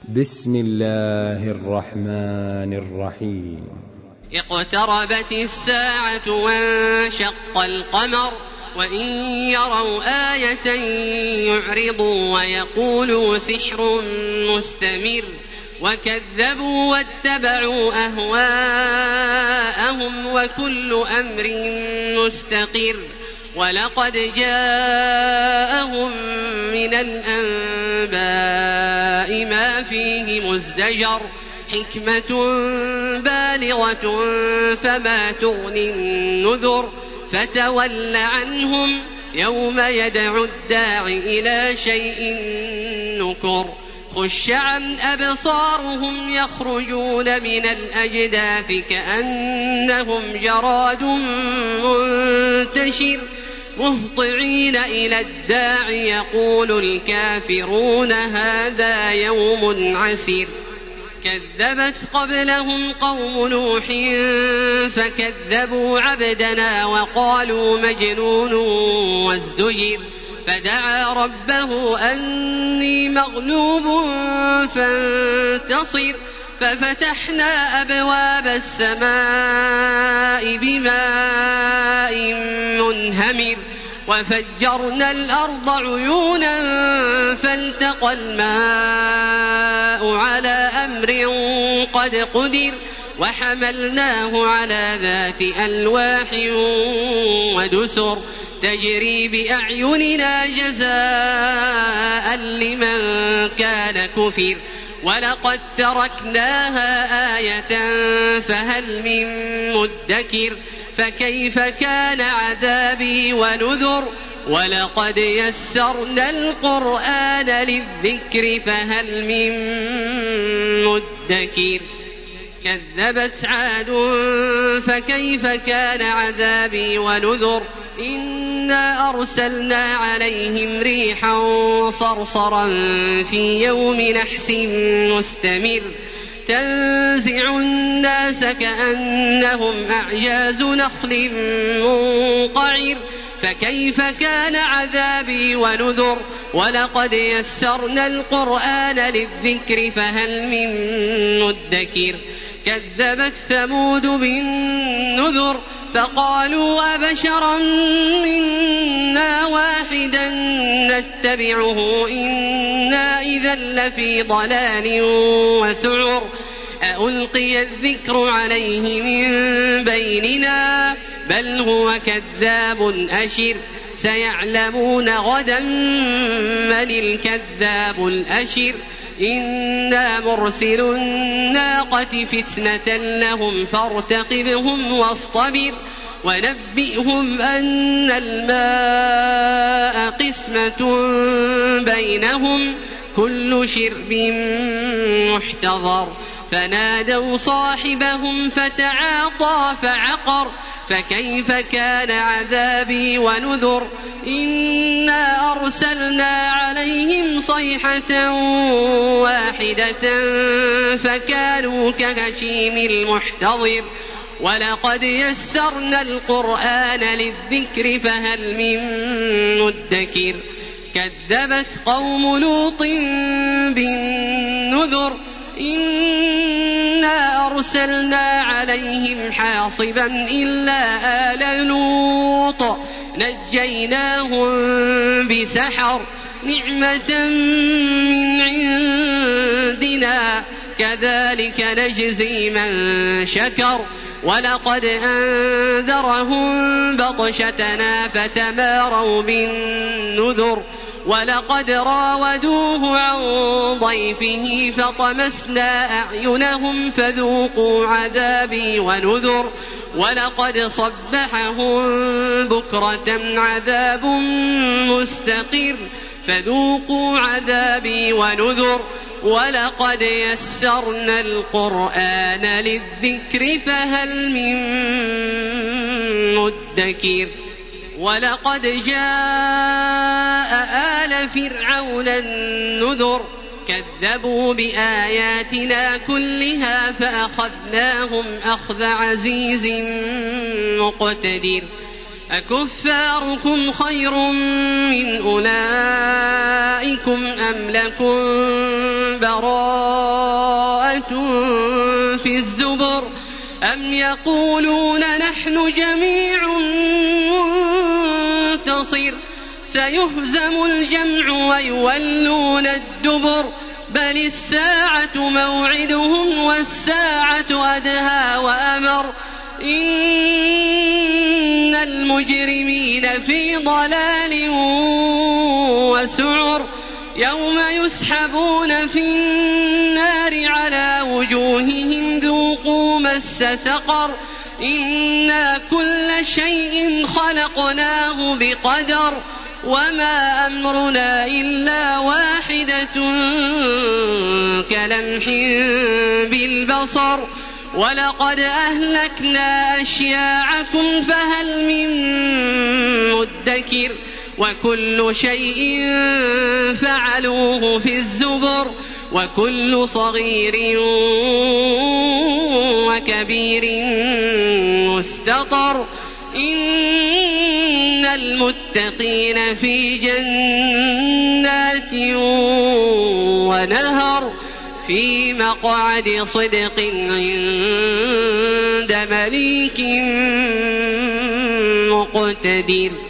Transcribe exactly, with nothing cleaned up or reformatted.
بسم الله الرحمن الرحيم. اقتربت الساعة وانشق القمر وإن يروا آية يعرضوا ويقولوا سحر مستمر وكذبوا واتبعوا أهواءهم وكل أمر مستقر ولقد جاءهم من الأنباء ما فيه مزدجر حكمة بالغة فما تغني النذر فتول عنهم يوم يدعو الداع إلى شيء نكر خش عن أبصارهم يخرجون من الأجداث كأنهم جراد منتشر مهطعين إلى الداع يقول الكافرون هذا يوم عسير كذبت قبلهم قوم نوح فكذبوا عبدنا وقالوا مجنون وازدجر فدعا ربه أني مغلوب فانتصر ففتحنا أبواب السماء بماء منهمر وفجرنا الأرض عيونا فالتقى الماء على أمر قد قدر وحملناه على ذات ألواح ودسر تجري بأعيننا جزاء لمن كان كفر ولقد تركناها آية فهل من مدكر فكيف كان عذابي ونذر ولقد يسرنا القرآن للذكر فهل من مدكر كذبت عاد فكيف كان عذابي ونذر إنا أرسلنا عليهم ريحا صرصرا في يوم نحس مستمر تنزع الناس كأنهم أعجاز نخل منقعر فكيف كان عذابي ونذر ولقد يسرنا القرآن للذكر فهل من مدكر كذبت ثمود بالنذر فقالوا أبشرا منا واحدا نتبعه إنا إذا لفي ضلال وسعر ألقي الذكر عليه من بيننا بل هو كذاب أشر سيعلمون غدا من الكذاب الأشر إنا مرسل الناقة فتنة لهم فارتقبهم واصطبر ونبئهم أن الماء قسمة بينهم كل شرب محتضر فنادوا صاحبهم فتعاطى فعقر فكيف كان عذابي ونذر إنا أرسلنا عليهم صيحة واحدة فكانوا كهشيم المحتضر ولقد يسرنا القرآن للذكر فهل من مدكر كذبت قوم لوط بالنذر إنا أرسلنا عليهم حاصبا إلا آل لوط نجيناهم بسحر نعمة من عندنا كذلك نجزي من شكر ولقد أنذرهم بطشتنا فتماروا بالنذر ولقد راودوه عن ضيفه فطمسنا أعينهم فذوقوا عذابي ونذر ولقد صبحهم بكرة عذاب مستقر فذوقوا عذابي ونذر ولقد يسرنا القرآن للذكر فهل من مدكر ولقد جاء آل فرعون النذر كذبوا بآياتنا كلها فأخذناهم أخذ عزيز مقتدر أكفاركم خير من أولئكم أم لكم براءة في الزبر أم يقولون نحن جميع منتصر سيهزم الجمع ويولون الدبر بل الساعة موعدهم والساعة أدهى وأمر إن المجرمين في ضلال وسعر يوم يسحبون في النار على وجوههم ذوقوا مس سقر إنا كل شيء خلقناه بقدر وما أمرنا إلا واحدة كلمح بالبصر ولقد أهلكنا أشياعكم فهل من مدكر وكل شيء فعلوه في الزبر وكل صغير وكبير مستطر إن المتقين في جنات ونهر في مقعد صدق عند مليك مقتدر.